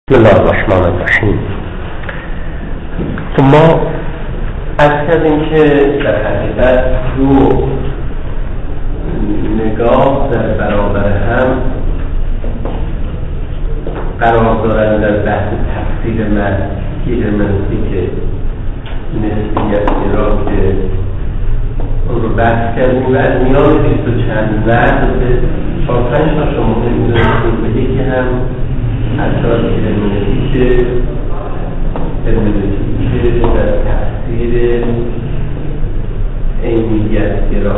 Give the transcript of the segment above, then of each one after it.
بسم الله الرحمن الرحیم. ما از کردیم که در حقیقت دو نگاه در برابر هم قرار دارند در بحث تفسیر مسیح منطق نسبیت گرا که اون رو بحث کردیم و از میان 20 و چند ورد به 4-5 تا شما نمیدونستیم به یکی هم اساس هرمنوتیک در تفسیر عینیت گرا.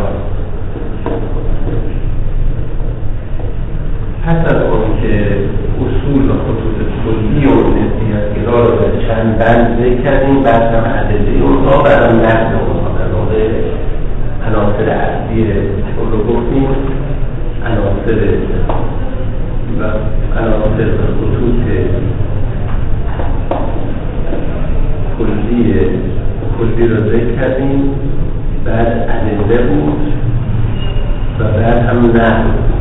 پس از اون که اصول و خطوط کلی و نسبیت گرا رو به چند بند ذکر کردیم، بعد هم ادله اونها برای نقد اونها در واقع عناصر اصلی اون رو گفتیم، عناصر و خطوط کلی رو ذکر کردیم، بعد ادله بود و بعد هم نقد بود.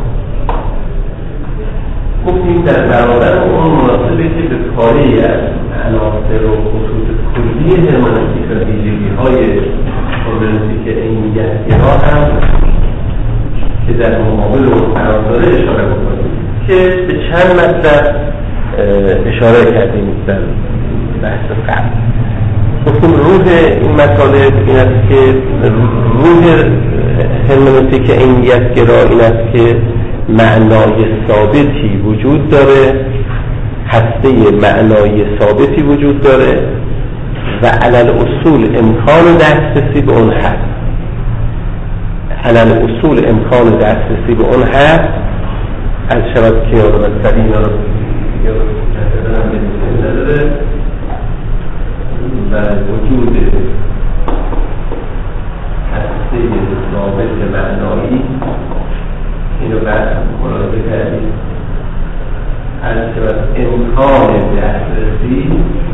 گفتیم در برابر اون مناسبه که به کاری از عناصر و خطوط کلی هرمنوتیک و ویژگی‌های هرمنوتیک عینیت گرا هم که در مقابل اون قرار داره اشاره بکنیم که به چند مطلب اشاره کردیم در بحث قبل. گفتیم روح این مطالب این است که روح هرمنوتیک عینیت گرا این است که معنای ثابتی وجود داره، هسته معنای ثابتی وجود داره و علل اصول امکان دسترسی به اون هست. علل اصول امکان دسترسی به اون هست. از شود که رو بستری اینا رو نداره و وجود هسته ثابت معنایی اینو بعد ملاحظه کردیم. از شود امکان دسترسی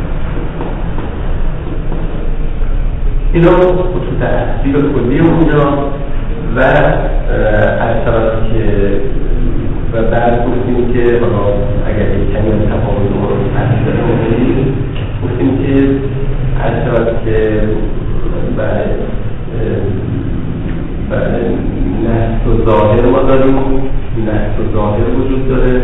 اینو خطوط اصلی و کلی اونجا و از شود که و بعد گفتیم که اگر یک کمی تفاوت رو تحصیل کنیم گفتیم که از شود که نحس و ظاهر ما داریم، نحس و ظاهر وجود داره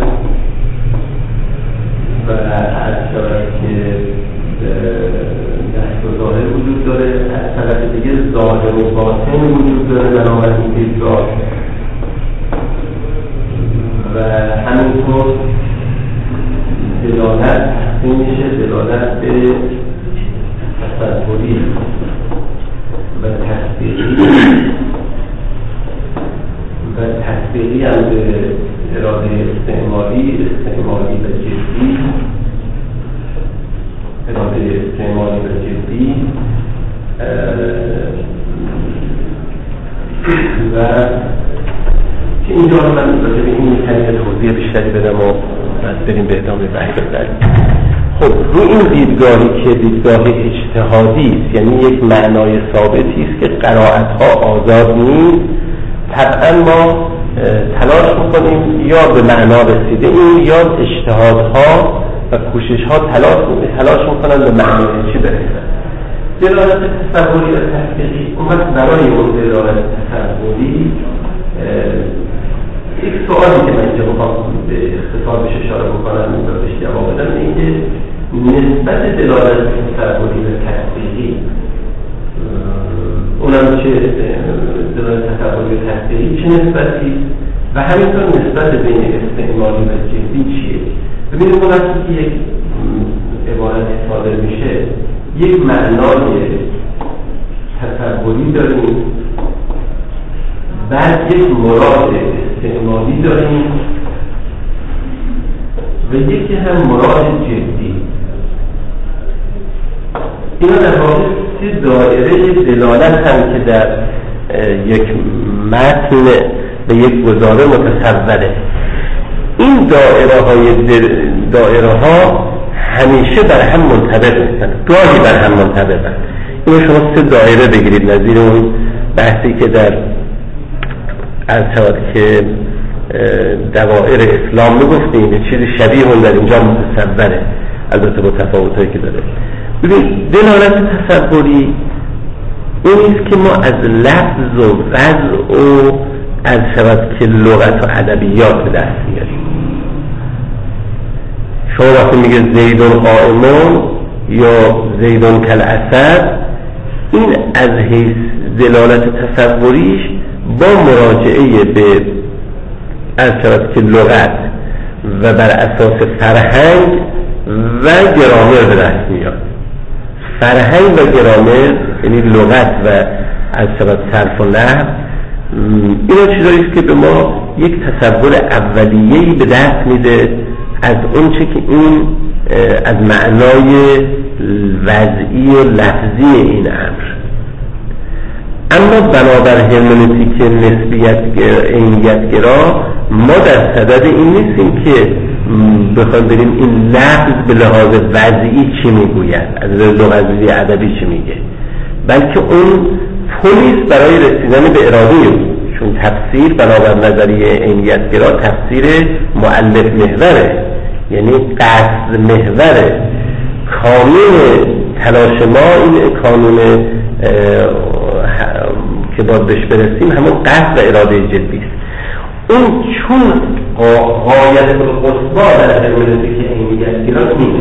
و از شود که نحس و ظاهر وجود داره، از طرف دیگه ظاهر و باطن وجود داره بنابراین دیدگاه و همینطور دلالت تقسیم میشه، دلالت به تصوری و تصدیقی هم به اراده استعمالی و جدی، اراده استعمالی و جدی و که اینجا رو من راجع به این کمی توضیح بیشتری بدم و بعد بریم به ادامه بحث بعدی. خب روی این دیدگاهی که دیدگاه اجتهادی است، یعنی یک معنای ثابتی است که قرائت‌ها آزاد نیست، طبعا ما تلاش می‌کنیم یا به معنا رسیده این یا اجتهادها و کوشش‌ها تلاش می‌کنن به معنای چی برسن. دلالت تصوری و تحقیقی اومد برای اون دلالت تصوری یک سوالی که من اینجا بخوام به اختصار بهش اشاره بکنم و بهش جواب بدم اینه که نسبت دلالت تصوری و تحقیقی اونم چه دلالت تصوری و تحقیقی چه نسبتی و همینطور نسبت بین استعمالی و جدی چیه. ببینید اون وقتی که یک عبارتی صادر میشه یک معنای تصوری داریم، بعد یک مراد استعمالی داریم و یکی هم مراد جدی. اینا در واقع 3 دایره دلالت هم که در یک متن به یک گزاره متصوره. این دایره ها همیشه بر هم منطبق نیستن، گاهی بر هم منطبقن. اینو شما 3 دایره بگیرید نظیر اون بحثی که در از شود که دوائر اسلام میگفتیم، یه چیزی شبیه اون در اینجا متصوره، البته با تفاوتایی که داره. ببین دلالت تصوری اون نیست که ما از لفظ و وضع و از شود که لغت و ادبیات به دست میاریم. شما وقتی میگه زیدون قائمون یا زیدون کالاسد، این از حیث دلالت تصوریش با مراجعه به از شود که لغت و بر اساس فرهنگ و گرامر به دست میاد. فرهنگ و گرامر یعنی لغت و از شود صرف و نحو، اینا چیزاییست که به ما یک تصور اولیه‌ای به دست میده از اون چه که این از معنای وضعی و لفظی این امر. اما بنابر هرمنوتیک نسبیت عینیت‌گرا ما در صدد این نیستیم که بخوایم بریم این لفظ به لحاظ وضعی چی میگوید، از لغوی ادبی چی میگه، بلکه اون پلیس برای رسیدن به اراده، چون تفسیر بنابر نظریه عینیت‌گرا تفسیر مؤلف محوره، یعنی قصد محوره. کانون تلاش ما این کانون که باید بهش برسیم همون قصد و اراده جدی است. اون چون غایت القصوی در هرمنوتیک عینیت‌گرا اینه،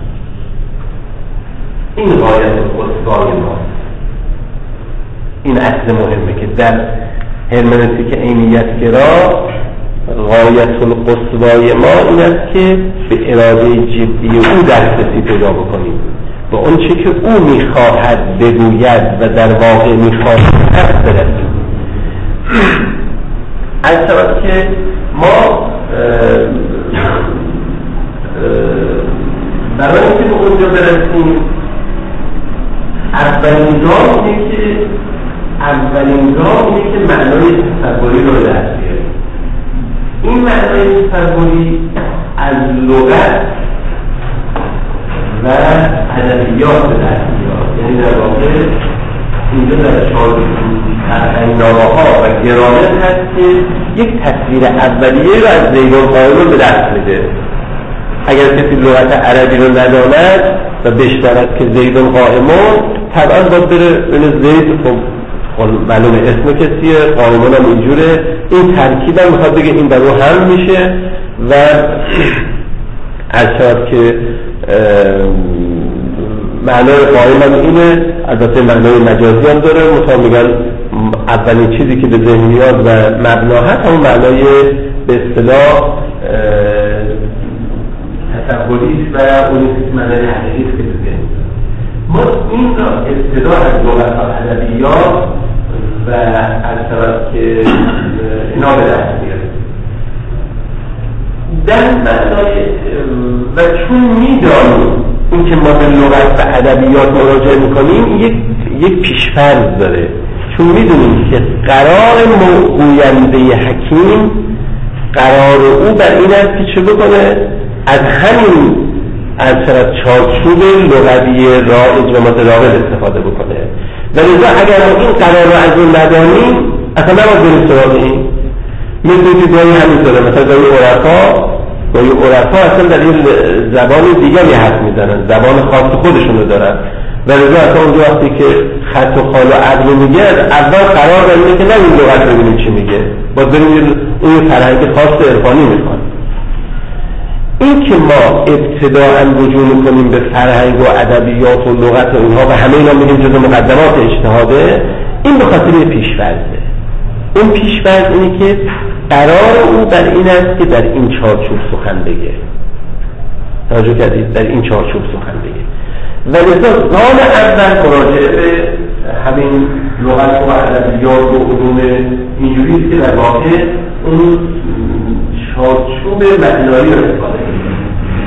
این غایت القصوی ما، این اصل مهمه که در هرمنوتیک عینیت‌گرا غایت القصوی ما این است که به اراده جدی او دسترسی پیدا بکنیم و اون چه که او میخواهد بگوید و در واقع میخواهد برسیم. از طرف که ما برای اینکه به اونجا برسیم اولین گام اینه که معنای تصوری رو دست بیاریم. این معنای تصوری از لغت و ادبیات به دست میاد، یعنی در واقع اینجا در فرهنگ‌نامه‌ها و گرامر هست که یک تصویر اولیه رو از زیدون قائمون به دست میده. اگر کسی لغت عربی رو نداند و بشنود که زیدون قائمون، طبعا باید بره این زید، خب معلومه اسم کسیه، قائمون هم اینجوره، این ترکیب هم میخواد بگه این در رو هم میشه و از شاید که معنای قائم هم اینه، البته معنای مجازی هم داره، مثلا میگن اولین چیزی که به ذهن میاد و مبنا هست همون معنای به اصطلاح تصوری و اون معنای حقیقی است که به ذهن میاد. ما این را ابتدا از لغت و ادبیات و از طرف که اینا به دست میاریم در معنای و چون میدانیم این که ما به لغت و ادبیات مراجعه میکنیم یک پیشفرض داره، چون میدونیم که قرار گوینده حکیم قرار او بر این است که چه بکنه، از همین از طرف چارچوب لغوی رایج و متداول استفاده بکنه. ولی اگر ما این قرار رو از اون ندانیم اصلا نباید بریم سراغ این. مثل که گاهی همینطوره، مثلا گاهی عرفا اصلا در این زبان دیگری حرف میزنن، زبان خاص خودشونو دارن و لذا اصلا اونجا وقتی که خط و خال و عدل میگه اول قرار بر اینه که نه این لغت ببینیم چی میگه، باید بریم اون فرهنگ خاص عرفانی میخواد. این که ما ابتداءً رجوع میکنیم به فرهنگ و ادبیات و لغت و اینها و همه اینا میگیم جزء مقدمات اجتهاده، این به خاطر پیش‌فرضه. اون پیش‌فرض اینه که قرار او بر این است که در این چارچوب سخن بگه. توجه کردید؟ در این چارچوب سخن بگه. و لذا گام اول مراجعه به همین لغت و ادبیات و علوم اینجوریست که در واقع اون چارچوب معنایی رو استفاده کنیم.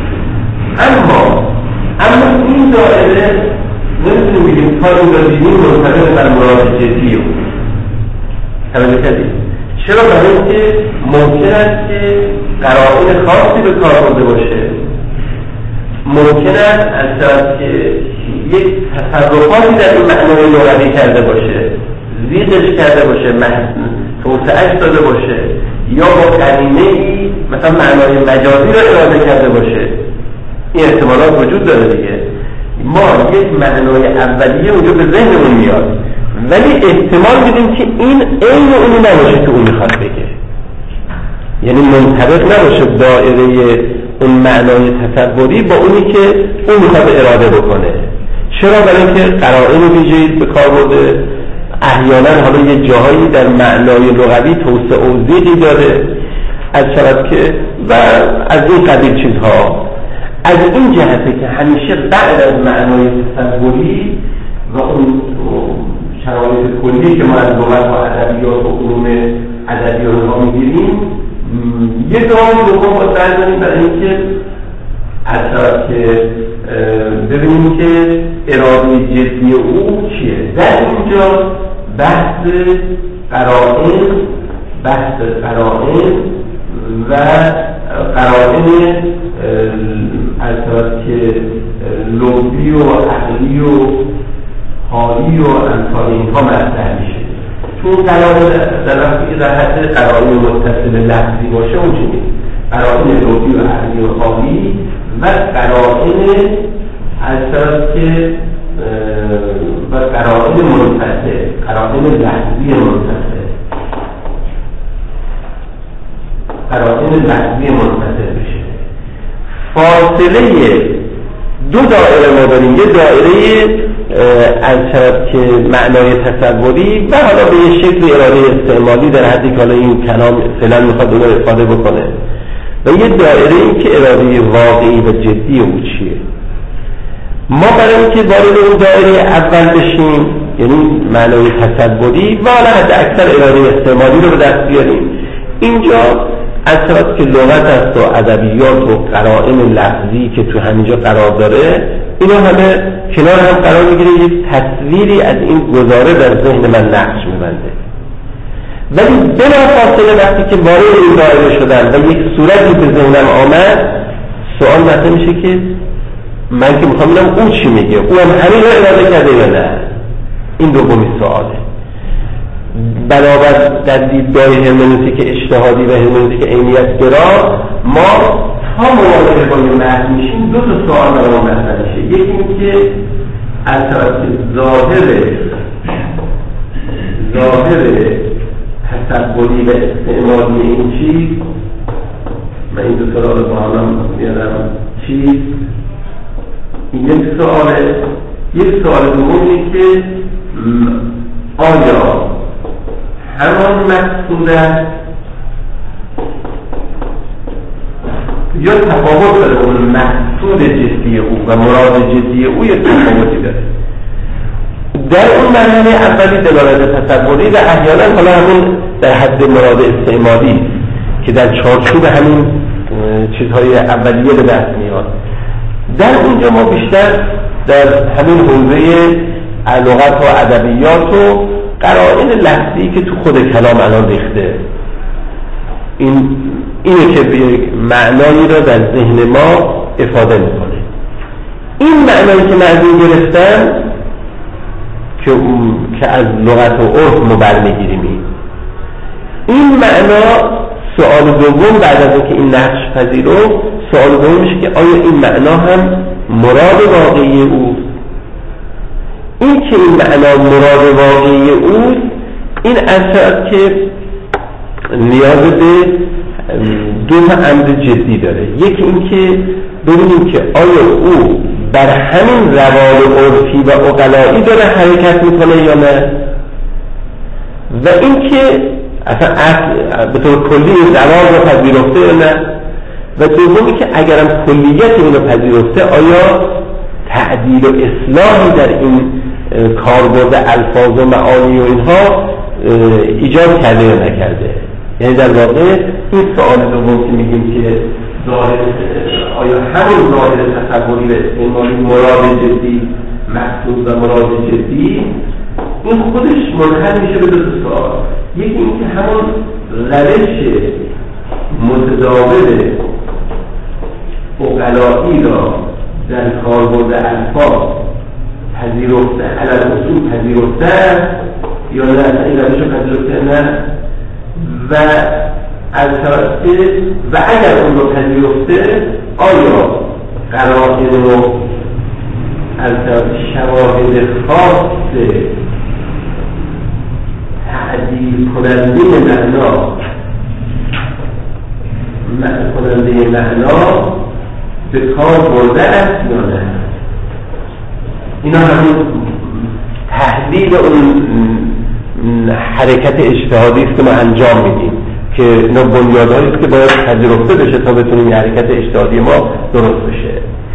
اما این دائره نمیتونیم بگیم تا این را دیدیم مرتبط بر مراد جدی رو توجه کردیم. چرا؟ برای اینکه ممکن است که قرائن خاصی به کار برده باشه، ممکن است از که یک تصرفاتی در این معنای لغوی کرده باشه، زیغش کرده باشه، توسعه‌اش داده باشه، یا با قرینه‌ای مثلا معنای مجازی رو اراده کرده باشه. این احتمالات وجود داره دیگه. ما یک معنای اولیه اونجا به ذهنمون میاد ولی احتمال میدیم که این عین اونی نباشه که اون میخواد بگه، یعنی منطبق نباشه دایره اون معنای تصوری با اونی که اون میخواد اراده بکنه. چرا؟ برای اینکه قرائن ویژه‌ای به کار برده، احیانا حالا یه جاهایی در معنای لغوی توسعه و زیغی داره از شرط که و از این قبیل چیزها. از این جهته که همیشه بعد از معنای تصوری و اون شرایط کلی که ما از لغت و ادبیات و علوم ادبی ها میگیریم یه دام دوم باید برداریم برای اینکه از طرف که ببینیم که اراده جدی او چیه. در اینجا بحث قرائن و قرائن از طرف که لغوی و عقلی و حالی و امثال اینها مطرح میشه. چون قرائن در وقتی در حد قرائن متصل لفظی باشه اون چیه؟ قرائن لغوی و عقلی و حالی و قرائن از طرف که و قرائن منفصل، قرائن لفظی منفصل، قرائن لفظی منفصل بشه. فاصله دو دایره ما داریم، یه دایره از طرف که معنای تصوری و حالا به یه شکل اراده استعمالی در حدی که حالا این کلام فعلا میخواد اون رو افاده بکنه و یه دایره این که اراده واقعی و جدی اون چیه. ما برای اینکه وارد اون دایره اول بشیم، یعنی معنای تصوری و حالا حد اکثر اراده استعمالی رو به دست بیاریم، اینجا از طرف که لغت است و ادبیات و قرائن لفظی که تو همینجا قرار داره، اینا همه کنار هم قرار میگیره، یک تصویری از این گزاره در ذهن من نقش میبنده. ولی بلافاصله وقتی که وارد این دایره شدن و یک صورتی به ذهنم آمد، سوال مطرح میشه که من که میخوام ببینم اون چی میگه، او هم همین رو اراده کرده یا نه. این دومی سواله. بنابر در دیدگاه هرمنوتیک اجتهادی و هرمنوتیک عینیت‌گرا ما تا مواجهه با این متن میشیم دو تا سوال برای ما مطرح میشه. یکی این که از طرف ظاهر تصوری و استعمالی این چیز، من این دو تا رو با هم میارم چیز، این یک سواله. یک سوال دومی که آیا همان مقصود است یا تفاوت داره اون مقصود جدی او و مراد جدی او یا تفاوتی داره. در اون مرحله اولی دلالت تصوری و احیانا حالا همون در حد مراد استعمالی که در چارچوب همین چیزهای اولیه به دست میاد. در اونجا ما بیشتر در همین حوزه لغت و ادبیات و قرائن لفظی که تو خود کلام الان ریخته، اینه که معنایی رو در ذهن ما افاده میکنه. این معنایی که من گرفتم که از لغت و عرف ما برمیگیریم، این معنا سوال دوم بعد از اینکه این نقش پذیرو، سوال دوم میشه که آیا این معنا هم مراد واقعی اوست؟ این که این معنا مراد واقعی اوست، این اثر که نیاز به دو امر جدی داره. یکی این که ببینیم که آیا او بر همین روال عرفی و عقلایی داره حرکت میکنه یا نه، و این که اصلا به طور کلی این روال رو پذیرفته یا نه، و دومی که اگرم کلیت این رو پذیرفته آیا تعدیل و اصلاحی در این کاربرد الفاظ و معانی و اینها ایجاد کرده یا نکرده. یعنی در واقع این سوال دوم که میگیم که آیا همین ظاهر تصوری و استعمالی مراد جدی مقصود و مراد جدی، این خودش منحل میشه به دو سوال. یکی این که همون روش متداول عقلایی را در کاربرد الفاظ پذیرفته، علل اصول پذیرفته یا نه، اصلا این روش رو پذیرفته نه، و از و اگر اون رو پذیرفته آیا قرائن رو از شواهد خاص تعدیل کننده معنا به کار برده است یا نه؟ اینا همون تحلیل اون حرکت اجتهادی است که ما انجام میدیم که اینا بنیادهایی است که باید پذیرفته بشه تا بتونیم این حرکت اجتهادی ما درست بشه.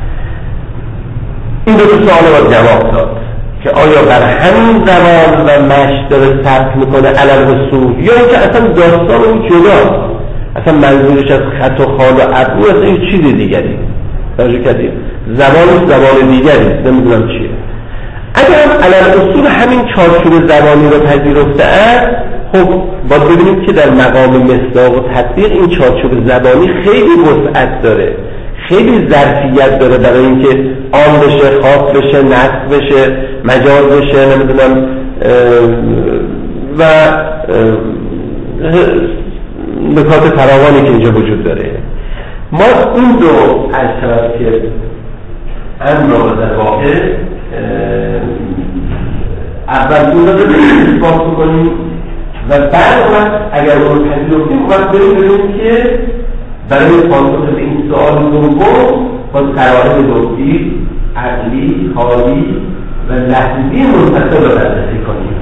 این دو سوال باید جواب داد که آیا بر همین زمان و مشت داره ثبت میکنه علل رسول یا اینکه اصلا داستان اون جدا، اصلا منظورش از خط و خال و ابرو اصلا این چیز دیگری توجه کردیم، زبان دیگری نمیدونم چیه. اگر هم علل اصول همین چارچوب زبانی رو پذیرفته است، خب باید ببینیم که در مقام مصداق و تطبیق این چارچوب زبانی خیلی وسعت داره، خیلی ظرفیت داره برای اینکه عام بشه، خاص بشه، نسخ بشه، مجاز بشه، نمیدونم و نکات فراوانی که اینجا وجود داره. ما این دو از طرف که امر رو در واقع اول اون رو اثبات کنیم و بعد وقت اگر اون رو پذیرفتیم وقت بریم که برای پاسخ به این سوال دوم با قواعد لغوی، عقلی، حالی و لحظی منفصل رو بررسی کنیم.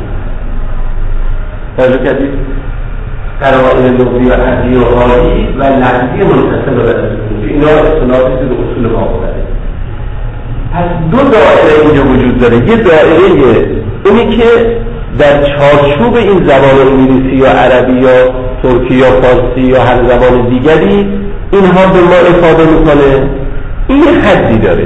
توجه کردید؟ قواعد لغوی و عقلی و حالی و لحظی منفصل رو بررسی کنیم. اینا اصطلاحاتی به اصول ما بوده. پس دو دایره اینجا وجود داره. یه دایره اینی که در چارچوب این زبان انگلیسی یا عربی یا ترکی یا فارسی یا هر زبان دیگری اینها به ما افاده میکنه، این حدی داره.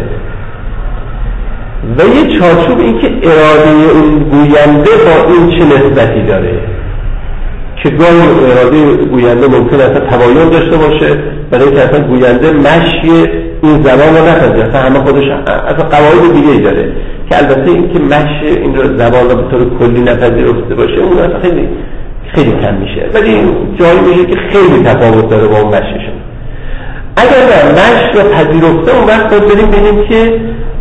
و یه چارچوب این که اراده اون گوینده با این چه نسبتی داره، که گاهی اراده گوینده ممکن است تباین داشته باشه برای اینکه اصلا گوینده مشی این زبان رو نپذیره، اصلا همه خودش اصلا قواعد دیگه ای داره که البته این که مشی این رو زبان رو به طور کلی نپذیرفته باشه اون اصلا خیلی کم میشه، ولی جایی میشه که خیلی تفاوت داره با اون مشیشون. اگر مشی رو پذیرفته اون وقت باید بریم ببینیم که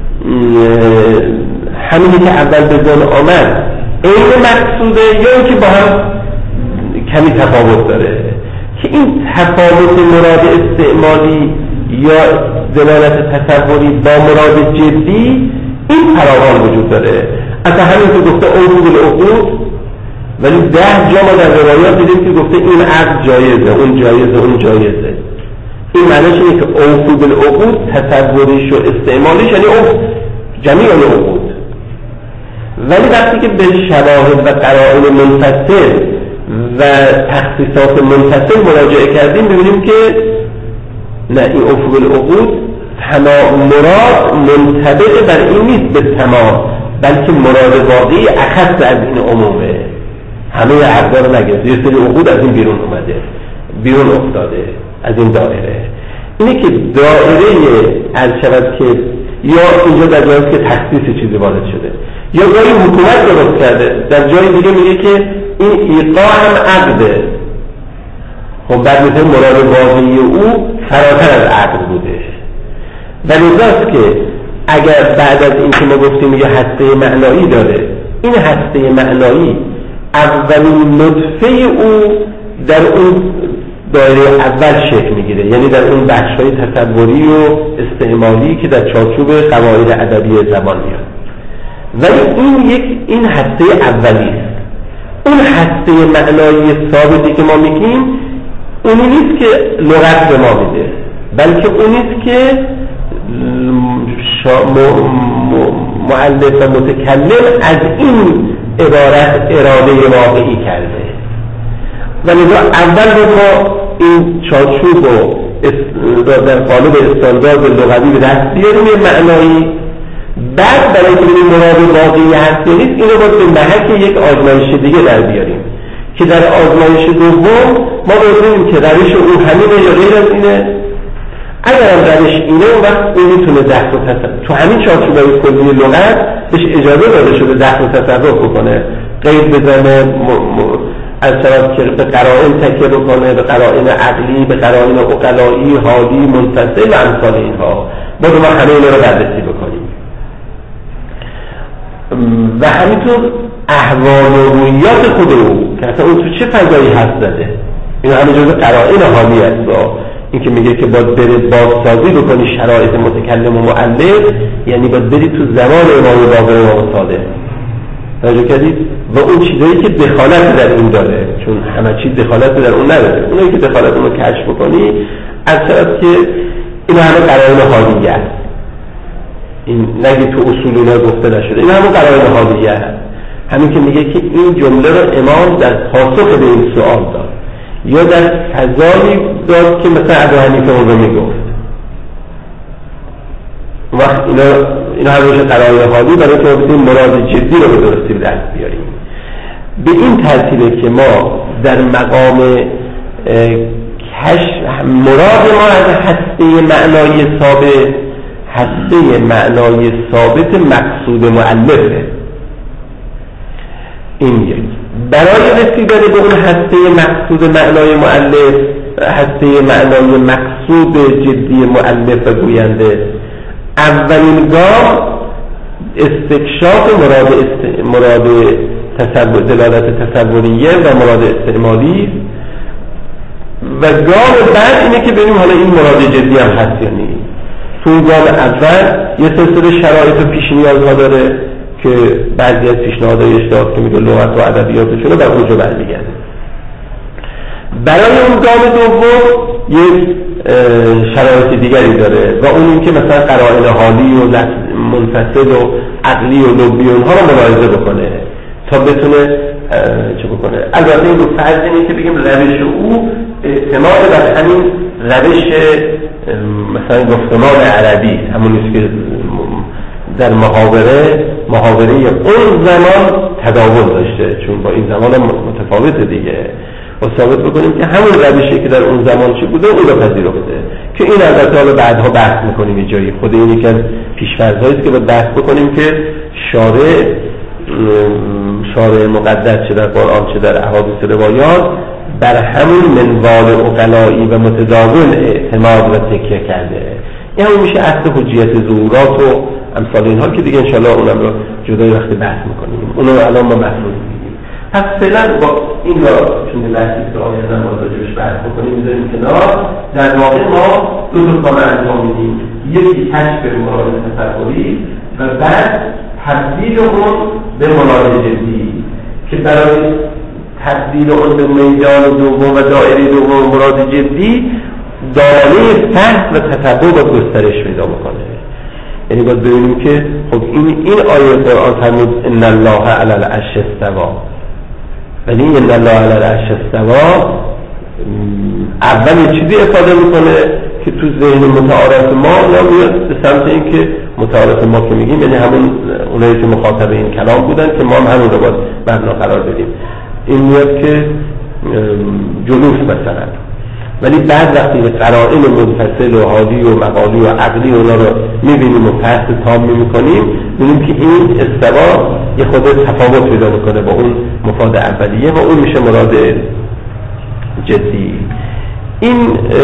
همینی که اول به ذهن آمد عین مقصوده یا اینکه با هم کمی تفاوت داره، که این تفاوت مراد استعمالی یا دلالت تصوری با مراد جدی این فراوان وجود داره. اصلا همین که گفته اوفوا بالعقود، ولی 10 جا ما در روایات دیدیم که گفته این عقد جایزه، اون جایزه، اون جایزه. این معنیش اینه که اوفوا بالعقود تصوریش و استعمالیش یعنی جمیع العقود، ولی وقتی که به شواهد و قرائن منفصل و تخصیصات منفصل مراجعه کردیم ببینیم که نه، این اوفوا بالعقود تمام مراد منطبق بر این نیست به تمام، بلکه مراد واقعی اخص از این عمومه. همه عقدا رو نگرفت، یه سری عقود از این بیرون اومده، بیرون افتاده از این دایره. اینه که دایره از شود که یا اینجا در جایی که تخصیص چیزی وارد شده یا جایی حکومت درست کرده، در جای دیگه میگه که این ایقاع هم عقده. خب بعد مثل مراد واقعی او فراتر از عقد بوده. و لذاست که اگر بعد از این که ما گفتیم یه هسته معنایی داره، این هسته معنایی اولین نطفه او در اون دایره اول شکل میگیره، یعنی در اون بخش‌های تصوری و استعمالی که در چارچوب قواعد ادبی زبان میاد. ولی این هسته اولی است. اون هسته معنایی ثابتی که ما میگیم اونی نیست که لغت به ما میده، بلکه اونی است که مؤلف و متکلم از این عبارت اراده واقعی کرده. ولی اول ما این چارچوب رو در قالب استاندارد لغوی به دست بیاریم یه معنایی، بعد برای که ببینیم مراد واقعی هست نیست این رو باید به محک یک آزمایش دیگه در بیاریم که در آزمایش دوم ما ببینیم که روش او همینه یا غیر از اینه. اگر هم روش اینه اون وقت اون میتونه دست و تصرف تو همین چارچوب‌های کلی لغت بهش اجازه داده شده دست و تصرف بکنه، قید بزنه، از طرف که به قرائن تکیه بکنه، به قرائن عقلی، به قرائن عقلایی، حالی، منفصل و امثال اینها. باید ما همه اینا رو بررسی بکنیم و همینطور احوال و رویات خود او که اصلا اون تو چه فضایی هست زده، این همه جزء قرائن حالی است. این که میگه که باید بری بازسازی بکنی شرایط متکلم و مؤلف، یعنی باید بری تو زمان امام باقر و امام صادق توجه کردید و اون چیزایی که دخالت در این داره، چون همه چیز دخالت در اون نداره، اونایی که دخالت اون رو کشف بکنی از طرف که این همه قرائن حالیه است. این نگه تو اصول اینا گفته نشده، این همه قرائن حالیه است. همین که میگه که این جمله رو امام در پاسخ به این سوال داد یا در فضایی داد که مثلا ابو حنیفه اون رو میگفت. وقت اینا هر روش قرائن حالی برای که بتونیم مراد جدی رو به درستی به دست بیاریم. به این ترتیبه که ما در مقام مراد ما از هسته معنای ثابت مقصود مؤلفه. این یک. برای رسیدن به اون هسته مقصود معنای مؤلف، هسته معنای مقصود جدی مؤلف و گوینده، اولین گام استکشاف مراد دلالت تصوریه و مراد استعمالی و گام بعد اینه که ببینیم حالا این مراد جدی هم هست یا نیست. تو گام اول یه سلسله شرایط و پیش نیازها داره که بعضی از پیشنهادهای اشتهاد که میگه لغت و ادبیاتشون رو بر اونجا برمیگرده. برای اون گام دوم یک شرایط دیگری داره و اون این که مثلا قرائن حالی و منفصل و عقلی و لبی اونها رو ملاحظه بکنه تا بتونه چه بکنه. البته این رو فرض اینه که بگیم روش او اعتماد بر همین روش مثلا گفتمان عربی، همونیست که در محاوره اون زمان تداول داشته، چون با این زمان متفاوته دیگه، و ثابت بکنیم که همون روشی که در اون زمان چی بوده اون رو پذیرفته. که این البته حالا بعدها بحث میکنیم یه جایی، خود این یکی از پیش‌فرض‌هایی است که باید بحث بکنیم که شارع مقدس چه در قرآن چه در احادیث روایات بر همون منوال عقلایی و متداول اعتماد و تکیه کرده. این همون میشه اصل حجیت ظهورات و امثال اینها که دیگه انشاءالله اونم رو جدای وقتی بحث میکنیم، اونو الان ما مفروض میگیم. پس فعلا با این را چون بحثی که آینده ما راجبش بحث بکنیم میذاریم کنار. در واقع ما دو تا کار انجام میدیم، یکی کشف مراد تصوری و بعد تبدیل اون به مراد جدی که برای تبدیل اون به میدان دوم و دایره دوم مراد جدی دایره فهم و تتبع و گسترش پیدا بکنه. یعنی باید ببینیم که خب این آیه قرآن فرمود ان الله علی العرش استوی، ولی ان الله علی العرش استوی اول یه چیزی افاده میکنه که تو ذهن متعارف ما نمیاد به سمت این که متعارف ما که میگیم یعنی همون اونایی که مخاطب این کلام بودن که ما هم همون رو باید مبنا قرار بدیم. این میاد که جلوس مثلا، ولی بعد وقتی به قرائن منفصل و حالی و مقالی و عقلی اونا رو میبینیم و فحص تام میکنیم، میبینیم که این استوا یه خود تفاوت پیدا میکنه با اون مفاد اولیه و اون میشه مراد جدی. این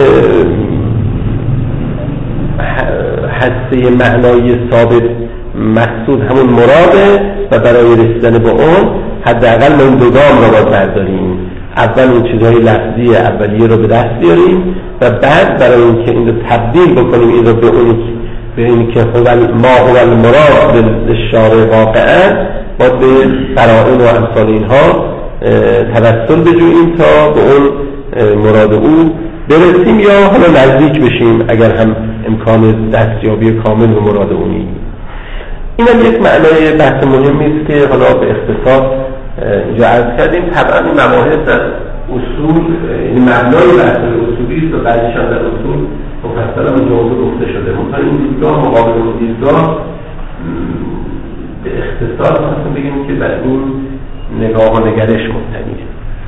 هسته معنای ثابت مقصود همون مراده و برای رسیدن به اون حداقل ما این دو گام رو باید برداریم. اول اون چیزهای لفظی اولیه رو به دست بیاریم و بعد برای اینکه این رو تبدیل بکنیم این رو به این که ما هو المراد للشارع واقعا باید به قرائن و امثال اینها توسل بجوییم تا به اون مراد او برسیم یا حالا نزدیک بشیم اگر هم امکان دستیابی کامل به مراد او نیست. این هم یک معنای بحث مهمی است که حالا به اختصاص اینجا عرض کردیم. طبعا این مباحث در اصول این مبنای بحث اصولی است و بعضیش هم در اصول مفصلا به جواب گفته شده. مثلا این دیدگاه مقابل اون دیدگاه به اختصاص مثلا بگیم که بر این نگاه و نگرش مبتنیه.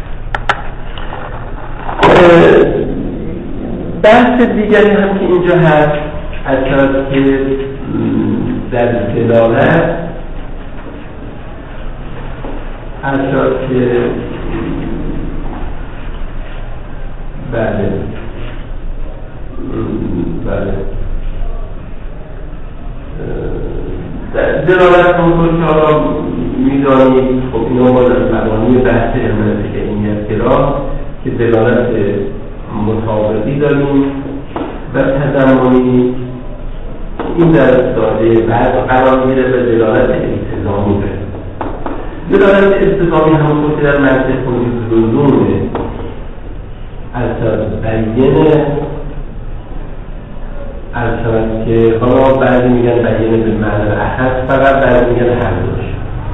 بحث دیگری هم که اینجا هست از طرف که در دلالت از طرف که بله بله دلالت همونطور که حالا میدانید، خب اینا باز از مبانی بحث هرمنوتیک عینیت‌گرا که دلالت مطابقی داریم و تضمنی. این در ساده بعد قرار میره به دلالت التزامی به. دلالت التزامی همونطور که در منطق وجود لزومه از بیانه ارشد که حالا بعضی میگن بیانه به معنی احد، فقط بعضی میگن هر دوش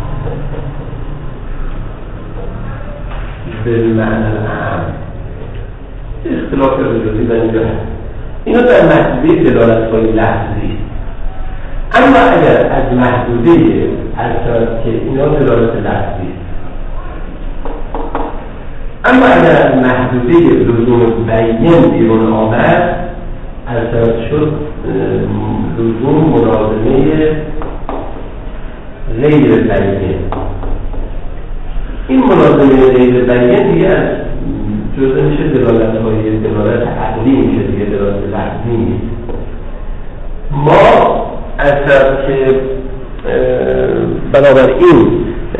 به معنی اهم. اختلاف رجوعی در اینجا هست. اینا در محدوده دلالت‌های لفظی. اما اگر از محدوده ارشد که اینا دلالت لفظی، اما اگر از محدوده لزوم بیان بیرون آمد، ارشد شد لزوم ملازمه غیر بیان. این ملازمه غیر بیان دیگه از جزء میشه دلالت عقلی میشه، دیگه دلالت لفظی نیست. ما ارشد که بنابراین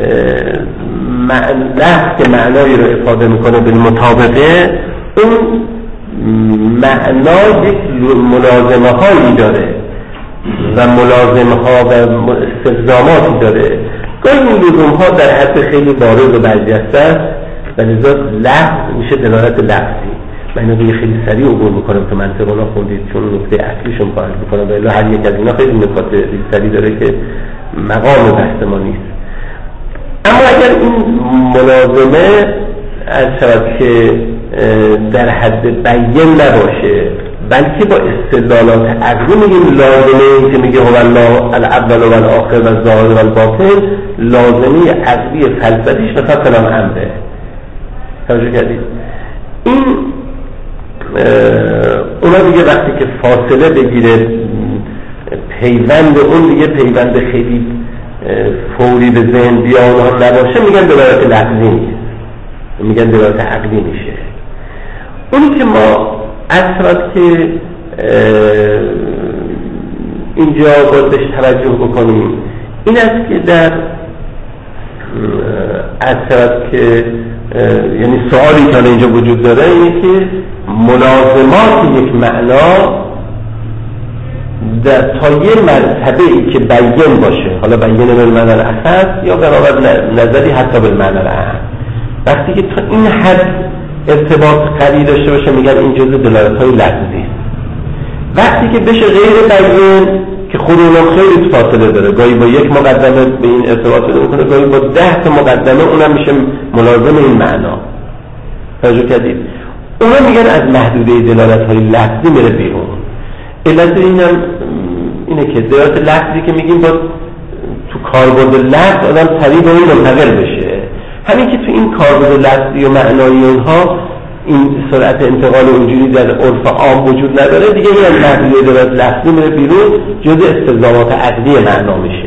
لفظ که معنایی رو افاده میکنه بالمطابقه، اون معنا یک ملازمه هایی داره و ملازمه ها و استلزاماتی داره. گاهی این لزوم ها در حد خیلی بارز و برجسته است و لذا لفظ میشه دلالت لفظی. من اینو دیگه خیلی سریع عبور میکنم که منطق اونا خوندید، چون نکته اصلیشون پایین میکنم و الا هر یک از اینا خیلی نکات سریع داره که مقام بحث ما نیست. اما اگر این ملازمه از شود که در حد بیان نباشه، بلکه با استدلالات عقلی میگیم لازمه که میگه هو الله الاول و الاخر و الظاهر و الباطن، لازمه عقلی فلسفیش مثلا کلام امره. توجه کردید؟ این اونا دیگه وقتی که فاصله بگیره پیوند اون دیگه پیوند خیلی فوری به ذهن بیان هم نباشه، میگن دلالت لفظی نیست، میگن دلالت عقلی میشه. اونی که ما اصلا که اینجا باید بهش توجه بکنیم این است که در اصلا که یعنی سوالی که اینجا وجود داره اینه که ملازمات یک معنا در تا یه مرتبه ای که بیان باشه، حالا بیان به معنی الاحد یا برابر نظری حتی به معنی الاهم، وقتی که تا این حد ارتباط قوی داشته باشه میگن این جزء دلالت‌های لفظی. وقتی که بشه غیر بیان که خود اونم خیلی فاصله داره، گاهی با یک مقدمه به این ارتباط پیدا میکنه، گاهی با 10 تا مقدمه، اونم میشه ملازم این معنا. توجه کردید؟ اونا میگن از محدوده دلالت‌های لفظی میره بیرون. علت اینم اینه که دلالت لفظی که میگیم با تو کاربرد لفظ آدم سریع به اون منتقل بشه. همین که تو این کاربرد لفظی و معنایی اونها این سرعت انتقال اونجوری در عرف عام وجود نداره، دیگه این از محدوده دلالت لفظی میره بیرون، جزء استلزامات عقلی معنا میشه.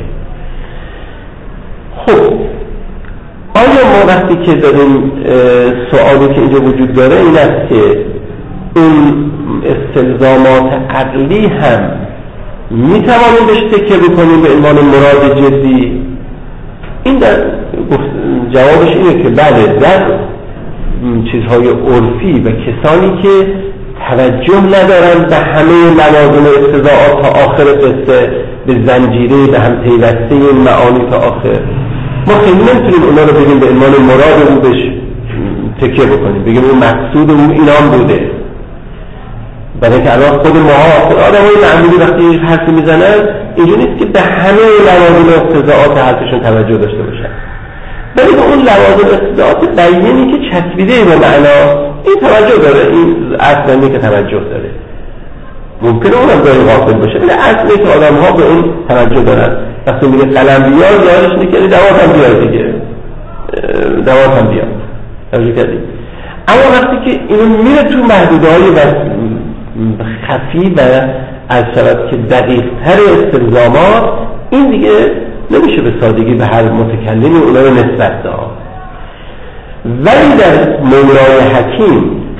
خب آیا ما وقتی که داریم سوالی که اینجا وجود داره این است که اون استلزامات عقلی هم میتوانیم بهش تکیه بکنیم به عنوان مراد جدی؟ این در جوابش اینه که بله، در چیزهای عرفی و کسانی که توجه ندارن به همه لوازم اقتضاعات تا آخر قصه، به زنجیره به هم پیوسته این معانی تا آخر، ما خیلی نمیتونیم اونا رو بگیم به عنوان مراد اون بهش تکیه بکنیم، بگیم اون مقصود اون اینام بوده. برای که الان خود ما آدم های معمولی وقتی حرفی میزنن اینجور نیست که به همه لوازم اقتضاعات حرفشون توجه داشته باشن، ولی به اون لوازم اقتضاعات بیانی که چسبیده به معنا این توجه داره، این اصلا که توجه داره. ممکنه اونم داری غافل باشه، ولی اصلی که آدم ها به اون توجه دارن. وقتی میگه قلم بیار یادش نکنی دوات هم بیار دیگه، دوات هم بیار. توجه کردی؟ اما وقتی که اینو میره تو محدوده های خفی و از شرط که دقیق تر استلزامات، این دیگه نمیشه به سادگی به هر متکلمی اونا رو نسبت داد. ولی در مولای حکیم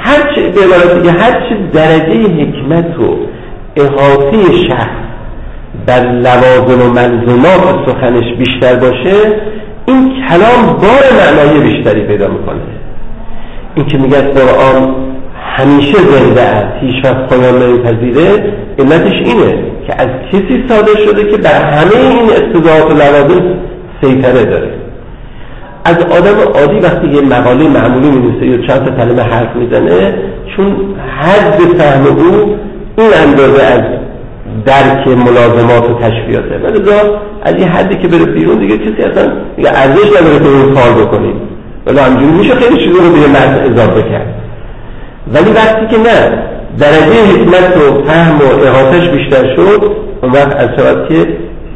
هرچه درجه حکمت و احاطه شخص در لوازم و ملزومات سخنش بیشتر باشه، این کلام بار معنایی بیشتری پیدا میکنه. این که میگه قرآن همیشه زنده است، هیچ وقت پایان نمیپذیره، علتش اینه که از کسی صادر شده که بر همه این اقتضاعات و لوازم سیطره داره. از آدم عادی وقتی یه مقاله معمولی می‌نویسه یا چند تا کلمه حرف میزنه، چون حد فهم او این اندازه از درک ملازمات و تشبیهاته، ولی از این حدی که بره بیرون دیگه کسی اصلا دیگه ارزش نداره که اون کار بکنیم، ولی همجوری میشه خیلی چیزا رو به متن اضافه کرد. ولی وقتی که نه درجه حکمت و فهم و احاطه‌اش بیشتر شد، اون وقت از شود که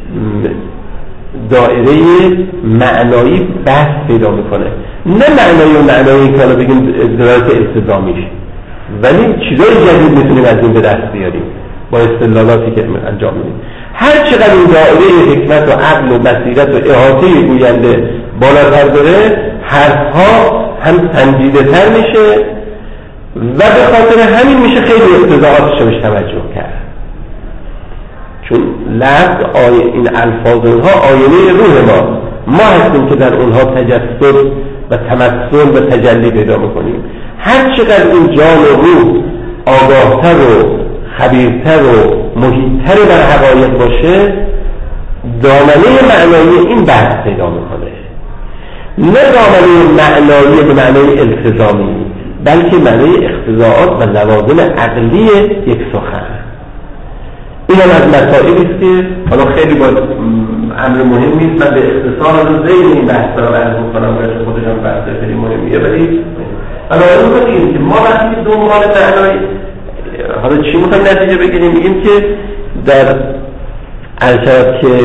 دایره معنایی بحث پیدا میکنه، نه معنایی که حالا بگیم دلالت التزامیش، ولی چیزای جدید میتونیم از این به دست بیاریم با استدلالاتی که انجام میدیم. هر چقدر این دایره حکمت و عقل و بصیرت و احاطه گوینده بالاتر بره، حرفها هم سنجیده تر میشه و به خاطر همین میشه خیلی اقتضاعاتش بهش توجه کرد، چون لفظ این الفاظ اونها آینه روح ما هستیم که در اونها تجسد و تمثل و تجلی پیدا میکنیم. هر چقدر این جان و روح آگاهتر و خبیرتر و محیطتر بر حقایق باشه، دامنه معنایی این بحث پیدا میکنه، نه دامنه معنایی به معنای التزامی، بلکه معنای اقتضاعات و لوازم عقلی یک سخن. این هم از مسائلی است که حالا خیلی با امر مهمی است، من به اختصار رو زیر این بحث را عرض می‌کنم، برای خودش هم بحث خیلی مهمیه، ولی حالا اون بگیم که ما وقتی دنبال معنای حالا چی می‌خوایم نتیجه بگیریم؟ میگیم که در ارشد که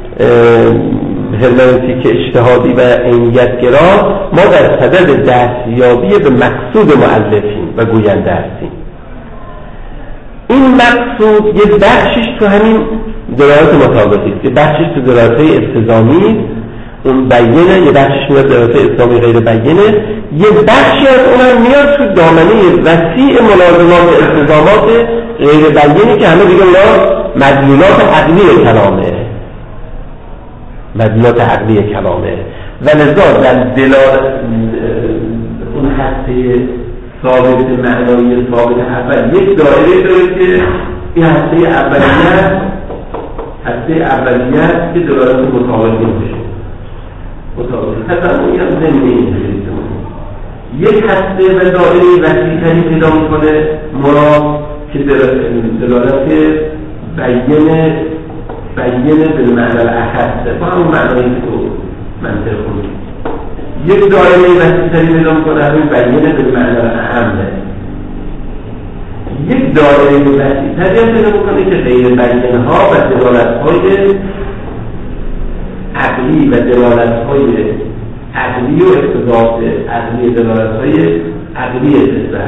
هرمنوتیک اجتهادی و عینیت‌گرا ما در صدد دستیابی به مقصود مؤلفیم و گوینده هستیم. این مقصود یه بخشش تو همین دلالت مطابقی است، یه بخشش تو دلالت‌های التزامی اون بیینه، یه بخشش میاد دلالت اسلامی غیر بیینه، یه بخشی از اونم میاد تو دامنه وسیع ملازمات و التزامات غیر بیینی که همه دیگه مدلولات عقلی کلامه، مدلولات عقلی کلامه، و لذا در دلالت اون هسته ثابت معنایی ثابت اول یک دایره داره که این هسته اولیت که دلالت مطابقی میشه، تصوری هم زمینه این یک هسته و دایره وسیع‌تری پیدا میکنه مراد که دلالت بیینه به معنی الاخصه با همون معنایی که منطق خونید. یک دایره وسیع‌تری پیدا میکنه همین بیینه به معنی الاهمه. یک دایره وسیع‌تری پیدا میکنه که غیر بیینها و دلالت‌های عقلی و دلالت‌های عقلی و اقتضاعات عقلی دلالت‌های عقلی اجزا.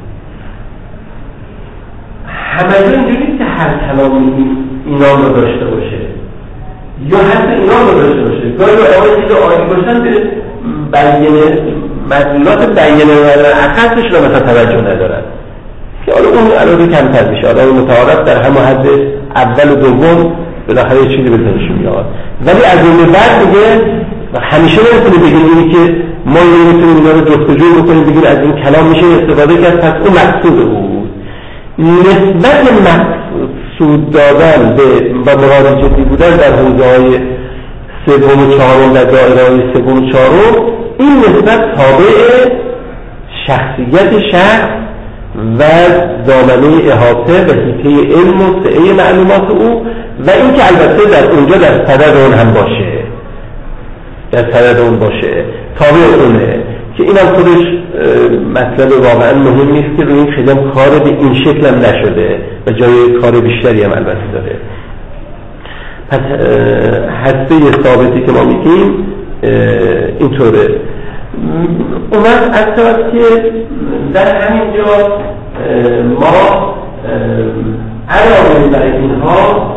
همه اینجوری که هر کلامی اینا رو داشته باشه یا حتی اینا رو داشته باشه، گاهی آقایی که آیی باشن به بیینه مدلولات بیینه و اخصش رو مثلا توجه ندارن که حالا اون علاوه کمتر میشه، حالا متعارف در همه حد اول و دوم بالاخره یه چیزی به ذهنش میاد، ولی از اون بعد دیگه همیشه نمیتونه بگیم اینی که ما نمیتونیم اینا رو جستجو بکنیم بگیم از این کلام میشه استفاده کرد پس اون مقصود او. نسبت مقصود دادن و مراد جدی بودن در حوزه‌های سوم و چهارم در دایره‌های سوم و چهارم، این نسبت تابع شخصیت شخص و دامنه احاطه و حیطه علم و سعه معلومات او و این که البته در اونجا در صدد اون هم باشه، در صدد اون باشه، تابع اونه که اینم خودش مطلب واقعا مهم نیست که روی این خیلی کار به این شکل هم نشده و جای کار بیشتری هم البته داره. پس هسته ثابتی که ما میگیم اینطوره. اون وقت از طرف که در همینجا ما علاوه بر اینها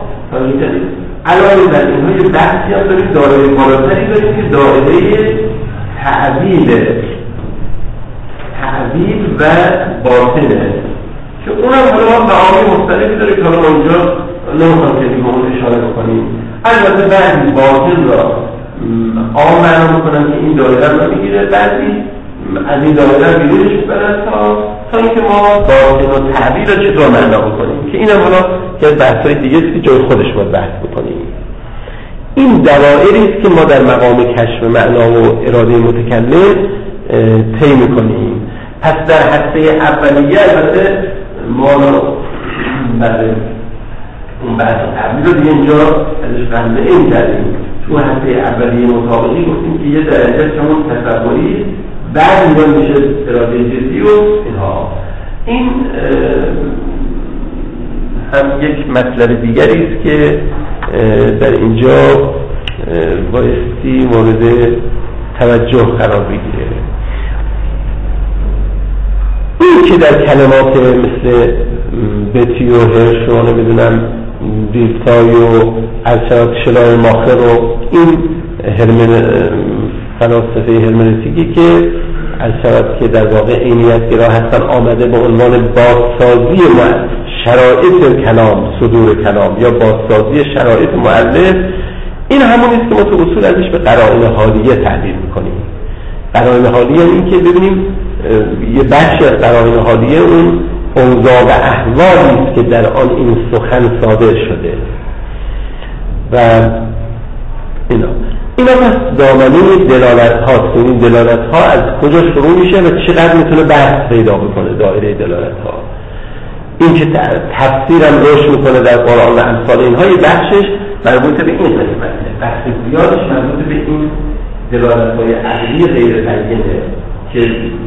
یه بحثی هم داریم، دایره بالاتری داریم که دایره تعبیل و باطنه که اونم حالا معانی مختلفی داره که حالا ما اینجا نمیخوام که دیگه اون اشاره بکنیم. البته بعضی باطن را عام معنا میکنن که این دایره رو میگیره، بعضی از این دایره بیرونش میبرن تا اینکه ما باطن و تعبیر رو چطور معنا بکنیم که اینم حالا که بحث‌های دیگه است که جای خودش باید بحث بکنیم. این دوائری است که ما در مقام کشف معنا و اراده متکلم طی میکنیم. پس در هسته اولیه البته ما برای اون بحث تعبیر رو دیگه اینجا ازش قلمه این کردیم. تو هسته اولیه مطابقی گفتیم که یه درجه همون تصوری بعد میگن میشه اراده جزئی و اینها. این هم یک مطلب دیگری است که در اینجا بایستی مورد توجه قرار بگیره. این که در کلمات مثل بتی و هرش و نمیدونم دیلتای و ارشاد شلای ماخر و این فلاسفه هرمنوتیکی که ارشاد که در واقع عینیت گرا هستن آمده به عنوان بازسازی شرایط کلام، صدور کلام یا بازسازی شرایط مؤلف، این همون است که ما تو اصول ازش به قرائن حالیه تعبیر میکنیم. قرائن حالیه این که ببینیم یه بخشی از قرائن حالیه اون اوضاع و احوالی است که در آن این سخن صادر شده و اینا پس دامنه دلالت هاست. این دلالت ها از کجا شروع میشه و چقدر میتونه بحث پیدا بکنه دایره دلالت ها. این که تفسیرم روش میکنه در قرآن و امثال اینها یه بخشش مربوط به این قسمته، بحث زیادش مربوط به این دلالت های عقلی غیر تعیینه که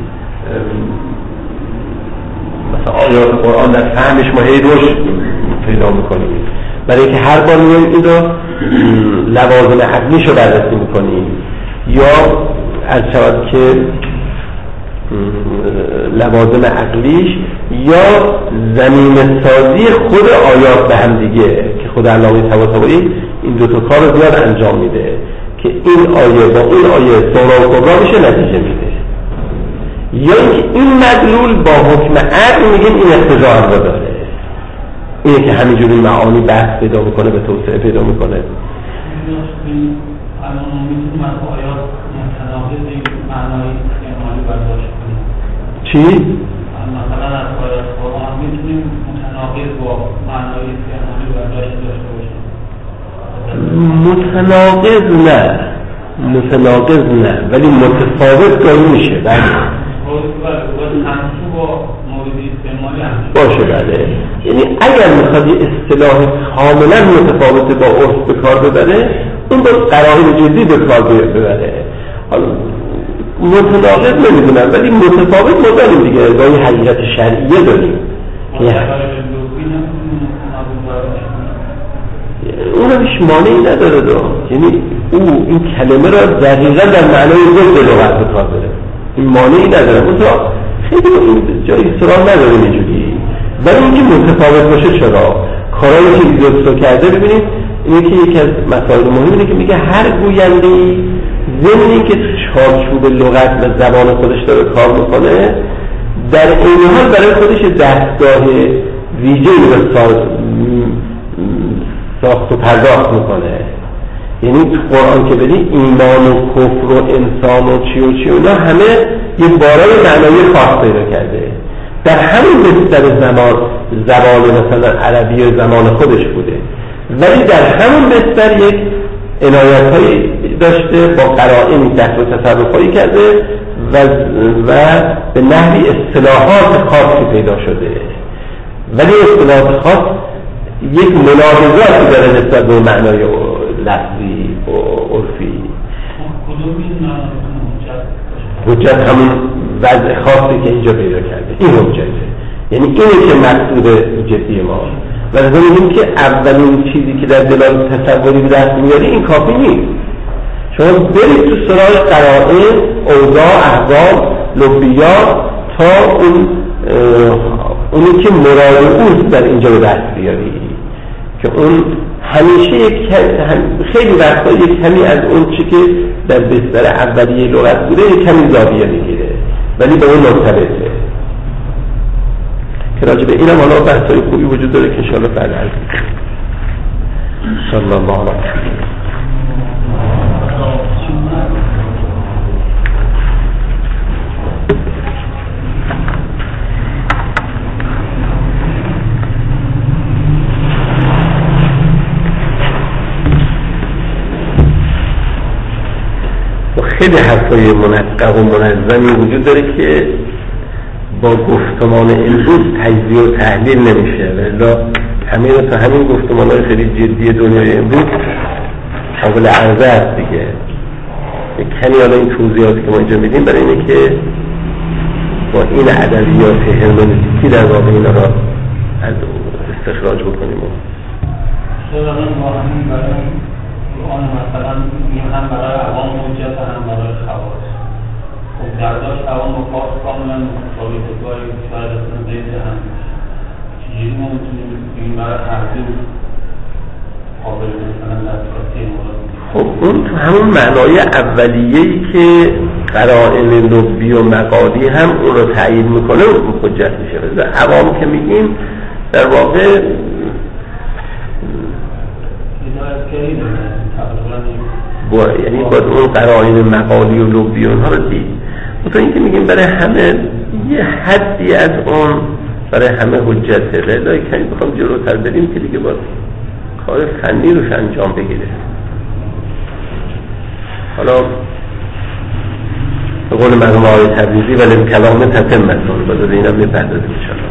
مثلا آیات قرآن در فهمش ما هی روش پیدا میکنیم. برای که هر بار میگیم این رو لوازم عقلیش رو بررسی میکنیم یا از شود که لوازم عقلیش یا زمینه سازی خود آیات به هم دیگه که خود علامه طباطبایی این دو تا کار رو زیاد انجام میده که این آیه با این آیه صغرا و کبرا میشه نتیجه میده، یا این مدلول با حکم عقل میگیم این اقتضا هم رو داره. اینه که همینجوری معانی بحث پیدا میکنه به توسعه پیدا میکنه. چی؟ مثلا از آیات قرآن میتونیم متناقض با معنای استعمالی برداشت داشته باشیم؟ متناقض نه ولی متفاوت گاهی میشه. بله همسو با مورد استعمالی همسو باشه. بله یعنی اگر میخواد یه اصطلاح کاملا متفاوت با عرف به کار ببره اون با قرائن جدی به کار ببره. حالا متناقض نمیدونم ولی متفاوت ما داریم دیگه، گاهی حقیقت شرعیه داریم اون رو هیچ مانعی نداره یعنی او این کلمه را دقیقا در معنای ضد لغت به کار بره، این مانعی نداره. مثلا خیلی این جایی سراغ نداره اینجوری، ولی اینکه متفاوت باشه چرا کارهایی که ایزوستو کرده ببینید اینه که یکی از مسائل مهم اینه که میگه هر گوینده‌ای ضمن اینکه چارچوب لغت و زبان خودش داره کار میکنه در این حال برای خودش دستگاه ویژه‌ای رو ساخت و پرداخت میکنه. یعنی تو قرآن که بدی ایمان و کفر و انسان و چی و چی اونا همه یه بارای معنایی خاص پیدا کرده. در همین بستر زبان مثلا عربی و زمان خودش بوده، ولی در همون بستر یک عنایت‌هایی داشته با قرائن دست و تصرف‌هایی کرده و به نحوی اصطلاحات خاصی پیدا شده، ولی اصطلاحات خاص یک ملاحظاتی داره نسبت به معنای لفظی و عرفی. حجت همون وضع خاصی که اینجا پیدا کرده، این حجته، یعنی اینه که مقصود جدی ما. و می‌بینیم که اولین چیزی که در دلالت تصوری به دست میاری این کافی نیست. شما برید تو سراغ قرائن، اوضاع، احوال، لبیات تا اونی که مراد اوست در اینجا به دست بیاری که اون همیشه خیلی وقتا یک کمی از اون چی که در بستر اولیه لغت بوده یک کمی زاویه میگیره ولی به اون مرتبطه. که راجع به اینم حالا بحث‌های خوبی وجود داره که انشاءالله بعد از صلی الله علیه و خیلی حرفای منقق و منظمی وجود داره که با گفتمان امروز تجزیه و تحلیل نمیشه، ولی همین گفتمان‌های خیلی جدی دنیای امروز قابل عرضه است دیگه. کمی حالا این توضیحاتی که ما اینجا میدیم برای اینه که با این ادبیات هرمنوتیکی در واقع اینا را از استخراج بکنیم. چرا ما همین برای آن مثلا هم برای عوام حجت هم برای خواص خب درداش عوام و خاص کاملا مطابق باید شاید اصلا زیده هم چیزی ما میتونیم این برای هردو قابل مثلا دستگاهی مورد. خب اون تو همون معنای اولیه‌ای که قرائن لبی و مقالی هم اون رو تایید میکنه اون حجت میشه. عوام که میگیم در واقع یعنی باید اون قرائن مقالی و لبی اونها رو دید. تو این که میگیم برای همه یه حدی از اون برای همه حجته، ولی کمی بخوام جلوتر بریم که دیگه باید کار فنی روش انجام بگیره. حالا به قول مرحوم آقای تبریزی ولی کلام تتم مثلا باید اینم میپردازیم انشاءالله.